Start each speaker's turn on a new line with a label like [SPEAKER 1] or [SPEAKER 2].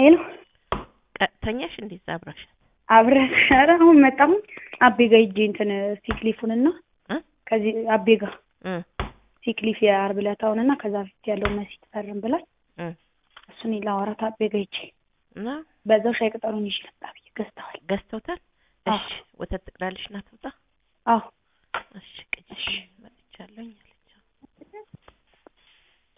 [SPEAKER 1] ሄሎ
[SPEAKER 2] ተኛሽ እንዴ ዛብራሽ
[SPEAKER 1] አብረሻራ አሁን መጣሁ አቤ ጋር ሂጅ እንትን ሲክሊፉንና ከዚህ አቤ ጋር ሲክሊፍ ያርብ ለታውንና ከዛ ፊት ያለው መስጊድ ፈርም ብላል እሱን ላወራት አቤ ጋር ሂጅ እና በዛው ሻይ ቅጠሉን ይሽልጣ ገዝተዋል
[SPEAKER 2] እሺ ወተት ትቅዳልሽ ናት